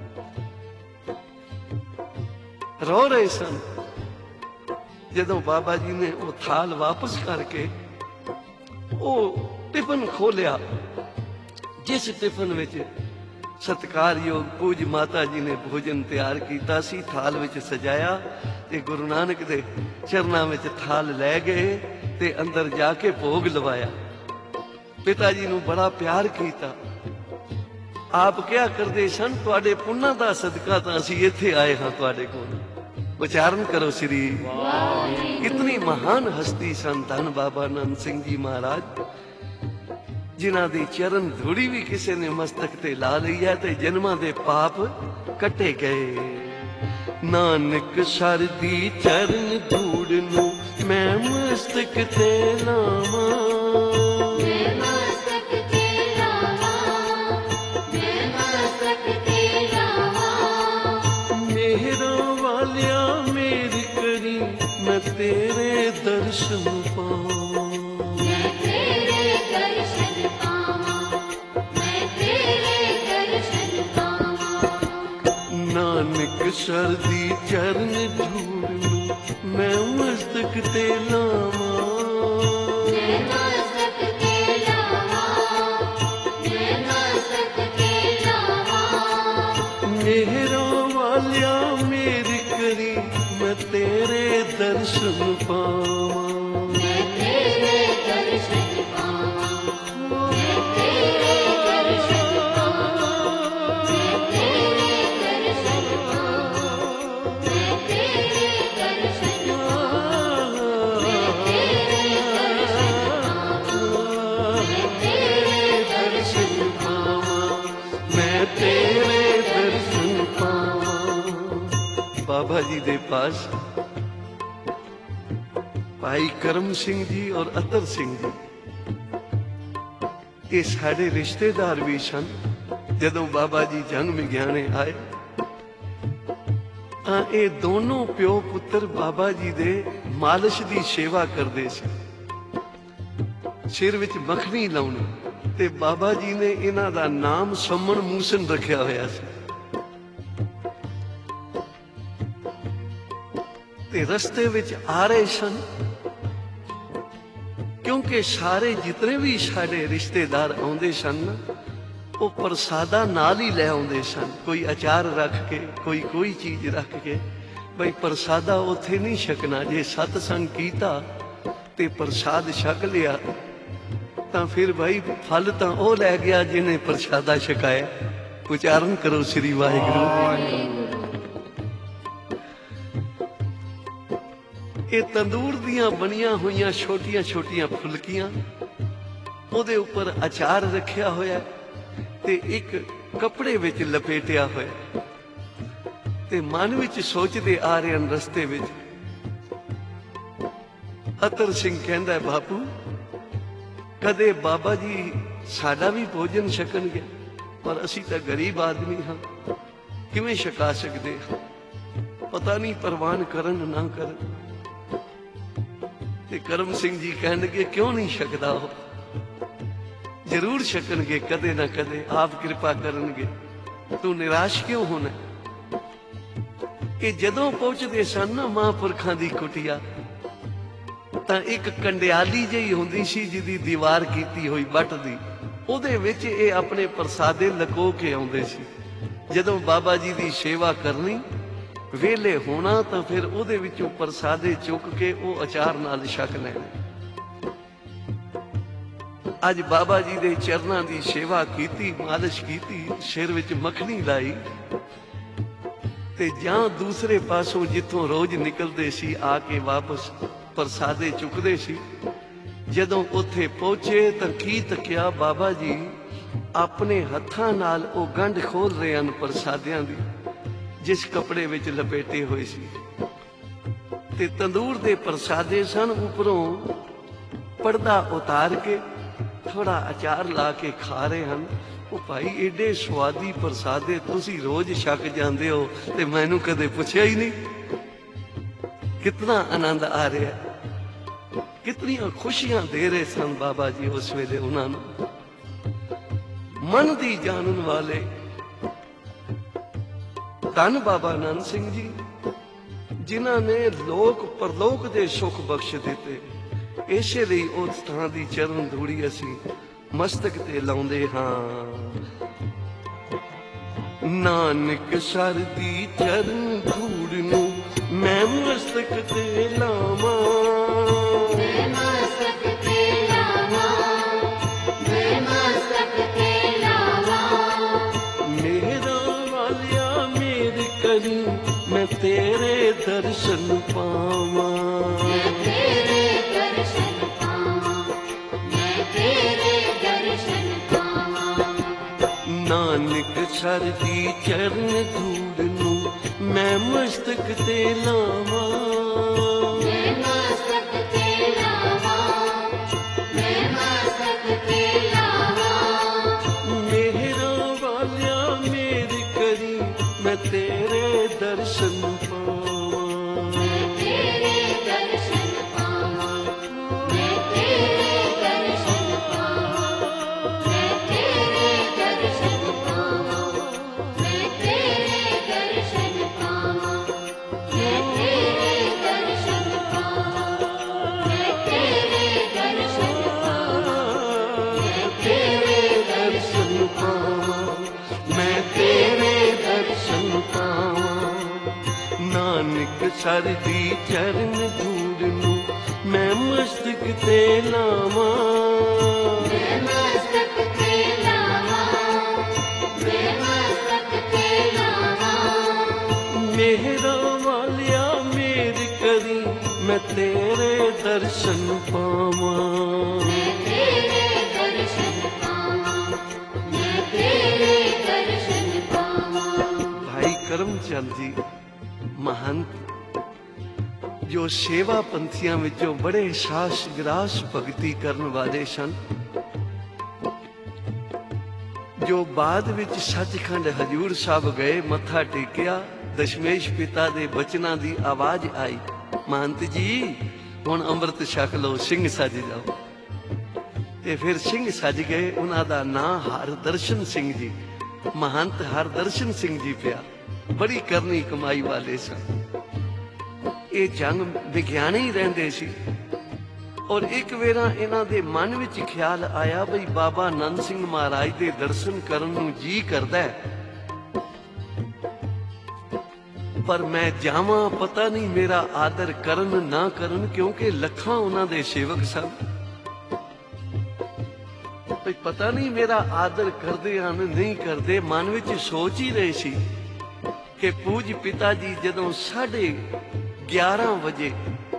ਰੋ ਰਹੇ ਸਨ। ਜਦੋਂ ਬਾਬਾ ਜੀ ਨੇ ਉਹ ਥਾਲ ਵਾਪਸ ਕਰਕੇ ਉਹ ਟਿਫਨ ਖੋਲਿਆ ਜਿਸ ਟਿਫਨ ਵਿੱਚ ਸਤਿਕਾਰਯੋਗ ਪੂਜ ਮਾਤਾ ਜੀ ਨੇ ਭੋਜਨ ਤਿਆਰ ਕੀਤਾ ਸੀ, ਥਾਲ ਵਿੱਚ ਸਜਾਇਆ ਤੇ ਗੁਰੂ ਨਾਨਕ ਦੇ ਚਰਨਾਂ ਵਿੱਚ ਥਾਲ ਲੈ ਗਏ ਤੇ ਅੰਦਰ ਜਾ ਕੇ ਭੋਗ ਲਵਾਇਆ। ਪਿਤਾ ਜੀ ਨੂੰ ਬੜਾ ਪਿਆਰ ਕੀਤਾ। ਆਪ ਕਿਹਾ ਕਰਦੇ ਸਨ ਤੁਹਾਡੇ ਪੁੰਨਾਂ ਦਾ ਸਦਕਾ ਤਾਂ ਅਸੀਂ ਇੱਥੇ ਆਏ ਹਾਂ ਤੁਹਾਡੇ ਕੋਲ। ਉਚਾਰਨ ਕਰੋ ਸ੍ਰੀ ਵਾਹਿਗੁਰੂ। ਇਤਨੀ ਮਹਾਨ ਹਸਤੀ ਸਨ ਧੰਨ ਬਾਬਾ ਆਨੰਦ ਸਿੰਘ ਜੀ ਮਹਾਰਾਜ, ਜਿਨ੍ਹਾਂ ਦੀ ਚਰਨ ਧੂੜੀ ਵੀ ਕਿਸੇ ਨੇ ਮਸਤਕ ਤੇ ਲਾ ਲਈ ਹੈ ਤੇ ਜਨਮਾਂ ਦੇ ਪਾਪ ਕੱਟੇ ਗਏ। ਨਾਨਕ ਸਰ ਦੀ ਚਰਨ ਧੂੜ ਨੂੰ मैं मस्तक ते लावां। मैं मस्तक ते लावां, मैं मस्तक ते लावां। मेहरा वालिया मेरी करी मैं तेरे दर्शन पावां। मैं तेरे दर्शन पावां, मैं तेरे दर्शन पावां। नानक सरदी चरण धूड़ मैं मस्तक ते लावां। मैं मस्तक ते लावां, मैं मस्तक ते लावां। मेहरा वालिया मेरी करी मैं तेरे दर्शन पावां। मैं तेरे दर्शन पावां, मैं तेरे दर्शन पावां। मैं तेरे दर्शन पावां, मैं तेरे दर्शन पावां। मैं तेरे दर्शन पावां, मैं तेरे दर्शन मैं तेरे दर्शन पावां। पावां। बाबा जी दे पास भाई करम सिंह जी और अतर सिंह जी ਇਹ ਸਾਡੇ ਰਿਸ਼ਤੇਦਾਰ ਵੀ ਸਨ। ਜਦੋਂ ਬਾਬਾ ਜੀ ਜੰਗ ਵਿਗਿਆਨੇ ਆਏ ਤਾਂ ਇਹ ਦੋਨੋਂ ਪਿਓ ਪੁੱਤਰ ਬਾਬਾ ਜੀ ਦੇ ਮਾਲਿਸ਼ ਦੀ ਸੇਵਾ ਕਰਦੇ ਸੀ। ਸਿਰ ਵਿੱਚ ਮੱਖਣੀ ਲਾਉਣੀ ਤੇ ਬਾਬਾ ਜੀ ਨੇ ਇਹਨਾਂ ਦਾ ਨਾਮ ਸੰਮਣ ਮੂਸਨ ਰੱਖਿਆ ਹੋਇਆ ਸੀ। ਤੇ ਰਸਤੇ ਵਿੱਚ ਆ ਰਹੇ ਸਨ ਕਿਉਂਕਿ ਸਾਰੇ ਜਿਤਨੇ ਵੀ ਸਾਡੇ ਰਿਸ਼ਤੇਦਾਰ ਆਉਂਦੇ ਸਨ ਉਹ ਪ੍ਰਸਾਦਾ ਨਾਲ ਹੀ ਲੈ ਆਉਂਦੇ ਸਨ। ਕੋਈ ਅਚਾਰ ਰੱਖ ਕੇ, ਕੋਈ ਚੀਜ਼ ਰੱਖ ਕੇ, ਬਈ ਪ੍ਰਸਾਦਾ ਉੱਥੇ ਨਹੀਂ ਛਕਣਾ। ਜੇ ਸਤਸੰਗ ਕੀਤਾ ਤੇ ਪ੍ਰਸਾਦ ਛਕ ਲਿਆ ਤਾਂ ਫਿਰ ਭਾਈ ਫਲ ਤਾਂ ਉਹ ਲੈ ਗਿਆ ਜਿਹਨੇ ਪ੍ਰਸਾਦਾ ਛਕਾਇਆ। ਉਚਾਰਨ ਕਰੋ ਸ੍ਰੀ ਵਾਹਿਗੁਰੂ। ਇਹ ਤੰਦੂਰ ਦੀਆਂ ਬਣੀਆਂ ਹੋਈਆਂ ਛੋਟੀਆਂ ਛੋਟੀਆਂ ਫੁਲਕੀਆਂ, ਉਹਦੇ ਉੱਪਰ ਅਚਾਰ ਰੱਖਿਆ ਹੋਇਆ ਤੇ ਇੱਕ ਕੱਪੜੇ ਵਿੱਚ ਲਪੇਟਿਆ ਹੋਇਆ ਤੇ ਮਨ ਵਿੱਚ ਸੋਚਦੇ ਆ ਰਹੇ ਹਨ ਰਸਤੇ ਵਿੱਚ। ਅਤਰ ਸਿੰਘ ਕਹਿੰਦਾ ਬਾਪੂ ਕਦੇ ਬਾਬਾ ਜੀ ਸਾਡਾ ਵੀ ਭੋਜਨ ਛਕਣਗੇ ਪਰ ਅਸੀਂ ਤਾਂ ਗਰੀਬ ਆਦਮੀ ਹਾਂ, ਕਿਵੇਂ ਛਕਾ ਸਕਦੇ ਹਾਂ? ਪਤਾ ਨਹੀਂ ਪ੍ਰਵਾਨ ਕਰਨ ਨਾ ਕਰਨ। ਤੇ ਕਰਮ ਸਿੰਘ ਜੀ ਕਹਿਣਗੇ ਕਿਉਂ ਨਹੀਂ ਛਕਦਾ? ਉਹ ਜ਼ਰੂਰ ਛਕਣਗੇ ਕਦੇ ਨਾ ਕਦੇ, ਆਪ ਕਿਰਪਾ ਕਰਨਗੇ। ਤੂੰ ਨਿਰਾਸ਼ ਕਿਉਂ ਹੋਣਾ? ਇਹ ਜਦੋਂ ਪਹੁੰਚਦੇ ਸਨ ਨਾ ਮਹਾਂਪੁਰਖਾਂ ਦੀ ਕੁਟੀਆ ਤਾਂ ਇੱਕ ਕੰਡਿਆਲੀ ਜਿਹੀ ਹੁੰਦੀ ਸੀ ਜਿਹਦੀ ਦੀਵਾਰ ਕੀਤੀ ਹੋਈ ਵੱਟ ਦੀ, ਉਹਦੇ ਵਿੱਚ ਇਹ ਆਪਣੇ ਪ੍ਰਸਾਦੇ ਲਕੋ ਕੇ ਆਉਂਦੇ ਸੀ। ਜਦੋਂ ਬਾਬਾ ਜੀ ਦੀ ਸੇਵਾ ਕਰਨੀ ਵੇਲੇ ਹੋਣਾ ਤਾਂ ਫਿਰ ਉਹਦੇ ਵਿੱਚੋਂ ਪ੍ਰਸਾਦੇ ਚੁੱਕ ਕੇ ਉਹ ਅਚਾਰ ਨਾਲ ਛਕ ਲੈਣੇ। ਅੱਜ ਬਾਬਾ ਜੀ ਦੇ ਚਰਨਾਂ ਦੀ ਸੇਵਾ ਕੀਤੀ, ਮਾਲਿਸ਼ ਕੀਤੀ, ਸਿਰ ਵਿੱਚ ਮੱਖਣੀ ਲਾਈ ਤੇ ਜਾਂ ਦੂਸਰੇ ਪਾਸੋਂ ਜਿੱਥੋਂ ਰੋਜ਼ ਨਿਕਲਦੇ ਸੀ ਆ ਕੇ ਵਾਪਸ ਪ੍ਰਸਾਦੇ ਚੁੱਕਦੇ ਸੀ। ਜਦੋਂ ਉੱਥੇ ਪਹੁੰਚੇ ਤਾਂ ਕੀ ਤੱਕਿਆ, ਬਾਬਾ ਜੀ ਆਪਣੇ ਹੱਥਾਂ ਨਾਲ ਉਹ ਗੰਢ ਖੋਲ ਰਹੇ ਹਨ ਪ੍ਰਸਾਦਿਆਂ ਦੀ ਜਿਸ ਕੱਪੜੇ ਵਿੱਚ ਲਪੇਟੇ ਹੋਏ ਸੀ। ਤੇ ਤੰਦੂਰ ਦੇ ਪ੍ਰਸਾਦੇ ਸਨ, ਉੱਪਰੋਂ ਪਰਦਾ ਉਤਾਰ ਕੇ ਥੋੜਾ ਅਚਾਰ ਲਾ ਕੇ ਖਾ ਰਹੇ ਹਨ। ਉਹ ਭਾਈ ਏਡੇ ਸਵਾਦੀ ਪ੍ਰਸਾਦੇ ਤੁਸੀਂ ਰੋਜ਼ ਛਕ ਜਾਂਦੇ ਹੋ ਤੇ ਮੈਨੂੰ ਕਦੇ ਪੁੱਛਿਆ ਹੀ ਨਹੀਂ। ਕਿਤਨਾ ਆਨੰਦ ਆ ਰਿਹਾ, ਕਿਤਨੀਆਂ ਖੁਸ਼ੀਆਂ ਦੇ ਰਹੇ ਸਨ ਬਾਬਾ ਜੀ ਉਸ ਵੇਲੇ ਉਹਨਾਂ ਨੂੰ। ਮਨ ਦੀ ਜਾਣਨ ਵਾਲੇ ਧੰਨ ਬਾਬਾ ਆਨੰਦ ਸਿੰਘ ਜੀ ਜਿਨ੍ਹਾਂ ਨੇ ਲੋਕ ਪਰਲੋਕ ਦੇ ਸੁੱਖ ਬਖਸ਼ ਦਿੱਤੇ। ਇਸੇ ਲਈ ਉਸ ਥਾਂ ਦੀ ਚਰਨ ਧੂੜੀ ਅਸੀਂ ਮਸਤਕ ਤੇ ਲਾਉਂਦੇ ਹਾਂ। ਨਾਨਕ ਸਰ ਦੀ ਚਰਨ ਧੂੜ ਨੂੰ ਮੈਂ ਮਸਤਕ ਤੇ ਲਾਵਾਂ। मैं मस्तक ते लावां, मैं मस्तक ते लावां। मेरा वालिया मेरे करी मैं तेरे दर्शन पावां। मैं तेरे दर्शन पावां, मैं तेरे दर्शन पावां। नानक सर दी चरण धूड़ नूं मैं मस्तक ते लावां। मैं मस्तक के लावा मैं मस्तक के लावा मेहरा वालिया मेरी करी मैं तेरे दर्शन पावां मैं तेरे दर्शन पावां मैं तेरे दर्शन पावां मैं तेरे दर्शन पावां मैं तेरे दर्शन पावां मैं तेरे दर्शन पावां मैं तेरे दर्शन पावां मैं तेरे दर्शन पावां मैं तेरे दर्शन पावां नानक सर दी चरण धूड़ नूं मैं मस्तक ते लावां मैं मस्तक के लावा मैं मस्तक के लावा मेहरा वालिया मेरी करी मैं तेरे दर्शन पावां मैं तेरे दर्शन पावां मैं तेरे दर्शन पावां भाई ਕਰਮਚੰਦ ਜੀ ਮਹੰਤ ਜੋ ਸੇਵਾ ਪੰਥੀਆਂ ਵਿੱਚੋਂ ਬੜੇ ਸਾਸ ਗਰਾਸ ਭਗਤੀ ਕਰਨ ਵਾਲੇ ਸਨ ਜੋ ਬਾਅਦ ਵਿੱਚ ਸੱਚਖੰਡ ਹਜੂਰ ਸਾਹਿਬ ਗਏ ਮੱਥਾ ਟੇਕਿਆ ਦਸ਼ਮੇਸ਼ ਪਿਤਾ ਦੇ ਬਚਨਾਂ ਦੀ ਆਵਾਜ਼ ਆਈ ਮਹੰਤ ਜੀ ਹੁਣ ਅੰਮ੍ਰਿਤ ਛਕ ਲਓ ਸਿੰਘ ਸੱਜ ਜਾਓ ਤੇ ਫਿਰ ਸਿੰਘ ਸੱਜ ਗਏ ਉਹਨਾਂ ਦਾ ਨਾਂ ਹਰਦਰਸ਼ਨ ਸਿੰਘ ਜੀ ਮਹੰਤ ਹਰਦਰਸ਼ਨ ਸਿੰਘ ਜੀ ਪਿਆ ਬੜੀ ਕਰਨੀ ਕਮਾਈ ਵਾਲੇ ਸਨ ਇਹ ਜੰਗ ਵਿਗਿਆਨੀ ਰਹਿੰਦੇ ਸੀ ਔਰ ਇੱਕ ਵੇਰਾ ਇਹਨਾਂ ਦੇ ਮਨ ਵਿੱਚ ਖਿਆਲ ਆਇਆ ਬਈ ਬਾਬਾ ਨੰਦ ਸਿੰਘ ਮਹਾਰਾਜ ਦੇ ਦਰਸ਼ਨ ਕਰਨ ਨੂੰ ਜੀ ਕਰਦਾ ਹੈ ਪਰ ਮੈਂ ਜਾਵਾਂ ਪਤਾ ਨਹੀਂ ਮੇਰਾ ਆਦਰ ਕਰਨ ਨਾ ਕਰਨ ਕਿਉਂਕਿ ਲੱਖਾਂ ਉਹਨਾਂ ਦੇ ਸੇਵਕ ਸਨ ਬਈ ਪਤਾ ਨਹੀਂ ਮੇਰਾ ਆਦਰ ਕਰਦੇ ਹਨ ਨਹੀਂ ਕਰਦੇ ਮਨ ਵਿੱਚ ਸੋਚ ਹੀ ਰਹੇ ਸੀ ਕਿ ਪੂਜ ਪਿਤਾ ਜੀ ਜਦੋਂ 11:30 ਵਜੇ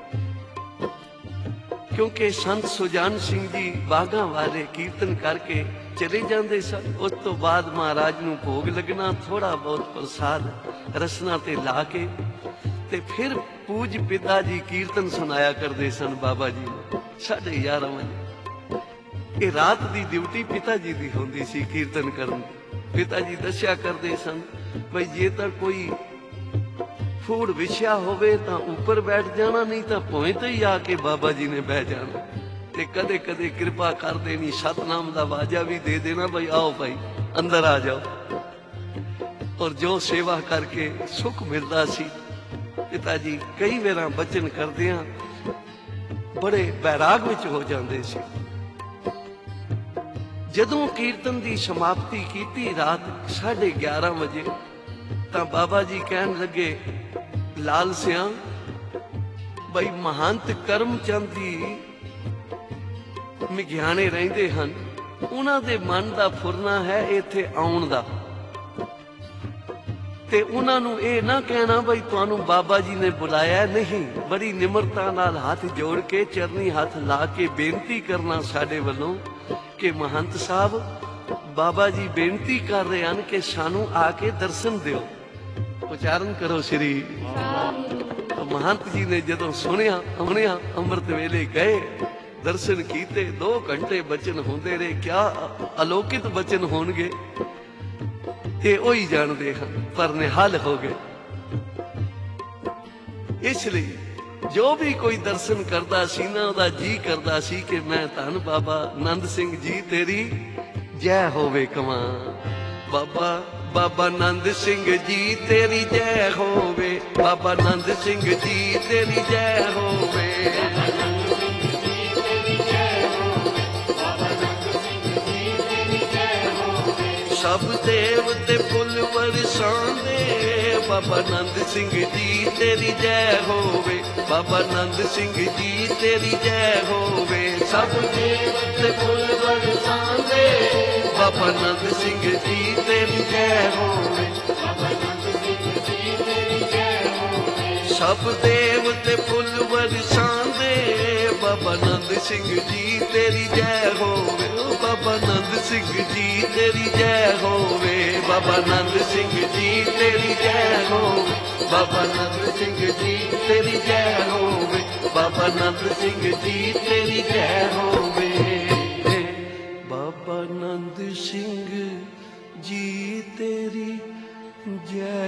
ਕਿਉਂਕਿ ਸੰਤ ਸੁਜਾਨ ਸਿੰਘ ਜੀ ਬਾਗਾਂ ਵਾਲੇ ਕੀਰਤਨ ਕਰਕੇ ਚਲੇ ਜਾਂਦੇ ਸਨ ਉਸ ਤੋਂ ਬਾਅਦ ਮਹਾਰਾਜ ਨੂੰ ਭੋਗ ਲੱਗਣਾ ਥੋੜਾ ਬਹੁਤ ਪ੍ਰਸਾਦ ਰਸਨਾ ਤੇ ਲਾ ਕੇ ਤੇ ਫਿਰ ਪੂਜ ਪਿਤਾ ਜੀ ਕੀਰਤਨ ਸੁਣਾਇਆ ਕਰਦੇ ਸਨ ਬਾਬਾ ਜੀ ਨੂੰ 11:30 ਵਜੇ ਇਹ ਰਾਤ ਦੀ ਡਿਊਟੀ ਪਿਤਾ ਜੀ ਦੀ ਹੁੰਦੀ ਸੀ ਕੀਰਤਨ ਕਰਨ ਦੀ ਪਿਤਾ ਜੀ ਦੱਸਿਆ ਕਰਦੇ ਸਨ ਬਈ ਜੇ ਤਾਂ ਕੋਈ ਫੂੜ ਵਿਛਿਆ ਹੋਵੇ ਤਾਂ ਉੱਪਰ ਬੈਠ ਜਾਣਾ ਨਹੀਂ ਤਾਂ ਭੋਏ ਤੇ ਹੀ ਆ ਕੇ ਬਾਬਾ ਜੀ ਨੇ ਬਹਿ ਜਾਣਾ ਤੇ ਕਦੇ ਕਦੇ ਕਿਰਪਾ ਕਰ ਦੇਣੀ ਸਤਨਾਮ ਦਾ ਵਾਜਾ ਵੀ ਦੇ ਦੇਣਾ ਬਈ ਆਓ ਭਾਈ ਅੰਦਰ ਆ ਜਾਓ ਔਰ ਜੋ ਸੇਵਾ ਕਰਕੇ ਸੁੱਖ ਮਿਲਦਾ ਸੀ ਪਿਤਾ ਜੀ ਕਈ ਵਾਰਾਂ ਬਚਨ ਕਰਦਿਆਂ ਬੜੇ ਬੈਰਾਗ ਵਿੱਚ ਹੋ ਜਾਂਦੇ ਸੀ ਜਦੋਂ ਕੀਰਤਨ ਦੀ ਸਮਾਪਤੀ ਕੀਤੀ ਰਾਤ 11:30 ਵਜੇ ਤਾਂ ਬਾਬਾ ਜੀ ਕਹਿਣ ਲੱਗੇ ਲਾਲ ਸਿਆਂ ਬਈ ਮਹੰਤ ਕਰਮਚੰਦ ਜੀ ਮਿਘਿਆਣੇ ਰਹਿੰਦੇ ਹਨ ਉਹਨਾਂ ਦੇ ਮਨ ਦਾ ਫੁਰਨਾ ਹੈ ਇੱਥੇ ਆਉਣ ਦਾ ਤੇ ਉਹਨਾਂ ਨੂੰ ਇਹ ਨਾ ਕਹਿਣਾ ਬਈ ਤੁਹਾਨੂੰ ਬਾਬਾ ਜੀ ਨੇ ਬੁਲਾਇਆ ਨਹੀਂ ਬੜੀ ਨਿਮਰਤਾ ਨਾਲ ਹੱਥ ਜੋੜ ਕੇ ਚਰਨੀ ਹੱਥ ਲਾ ਕੇ ਬੇਨਤੀ ਕਰਨਾ ਸਾਡੇ ਵੱਲੋਂ ਕਿ ਮਹੰਤ ਸਾਹਿਬ ਬਾਬਾ ਜੀ ਬੇਨਤੀ ਕਰ ਰਹੇ ਹਨ ਕਿ ਸਾਨੂੰ ਆ ਕੇ ਦਰਸ਼ਨ ਦਿਓ ਉਚਾਰਨ ਕਰੋ ਸ੍ਰੀ ਮਹੰਤ ਜੀ ਨੇ ਜਦੋਂ ਸੁਣਿਆ ਅੰਮ੍ਰਿਤ ਵੇਲੇ ਗਏ ਦਰਸ਼ਨ ਕੀਤੇ 2 ਘੰਟੇ ਬਚਨ ਹੁੰਦੇ ਰਹੇ ਕਿਆ ਅਲੌਕਿਕ ਬਚਨ ਹੋਣਗੇ ਇਹ ਉਹੀ ਜਾਣਦੇ ਹਨ ਪਰ ਨਿਹਾਲ ਹੋ ਗਏ ਇਸ ਲਈ ਜੋ ਵੀ ਕੋਈ ਦਰਸ਼ਨ ਕਰਦਾ ਸੀ ਨਾ ਉਹਦਾ ਜੀ ਕਰਦਾ ਸੀ ਕਿ ਮੈਂ ਧੰਨ ਬਾਬਾ ਨੰਦ ਸਿੰਘ ਜੀ ਤੇਰੀ ਜੈ ਹੋਵੇ ਕਮਾਂ ਬਾਬਾ ਨੰਦ ਸਿੰਘ ਜੀ ਤੇਰੀ ਜੈ ਹੋਵੇ ਬਾਬਾ ਨੰਦ ਸਿੰਘ ਜੀ ਤੇਰੀ ਜੈ ਹੋਵੇ ਸਭ ਦੇਵਤੇ ਫੁੱਲ ਵਰਸਾਉਂਦੇ ਬਾਬਾ ਨੰਦ ਸਿੰਘ ਜੀ ਤੇਰੀ ਜੈ ਹੋਵੇ ਬਾਬਾ ਨੰਦ ਸਿੰਘ ਜੀ ਤੇਰੀ ਜੈ ਹੋਵੇ ਸਭ ਦੇਵਤੇ ਫੁੱਲ ਵਰਸਾਉਂਦੇ ਬਾਬਾ ਨੰਦ ਸਿੰਘ ਜੀ ਤੇਰੀ ਜੈ ਹੋਵੇ ਬਾਬਾ ਨੰਦ ਸਿੰਘ ਜੀ ਤੇਰੀ ਜੈ ਹੋਵੇ ਸਭ ਦੇਵਤੇ ਫੁੱਲ ਵਰਸਾਉਂਦੇ ਬਾਬਾ ਨੰਦ ਸਿੰਘ ਜੀ ਤੇਰੀ ਜੈ ਹੋਵੇ ਬਾਬਾ ਨੰਦ ਸਿੰਘ ਜੀ ਤੇਰੀ ਜੈ ਹੋਵੇ ਬਾਬਾ ਨੰਦ ਸਿੰਘ ਜੀ ਤੇਰੀ ਜੈ ਹੋਵੇ ਬਾਬਾ ਨੰਦ ਸਿੰਘ ਜੀ ਤੇਰੀ ਜੈ ਹੋਵੇ, ਬਾਬਾ ਨੰਦ ਸਿੰਘ ਜੀ ਤੇਰੀ ਜੈ ਹੋਵੇ। ਬਾਬਾ ਨੰਦ ਸਿੰਘ ਜੀ ਤੇਰੀ ਜੈ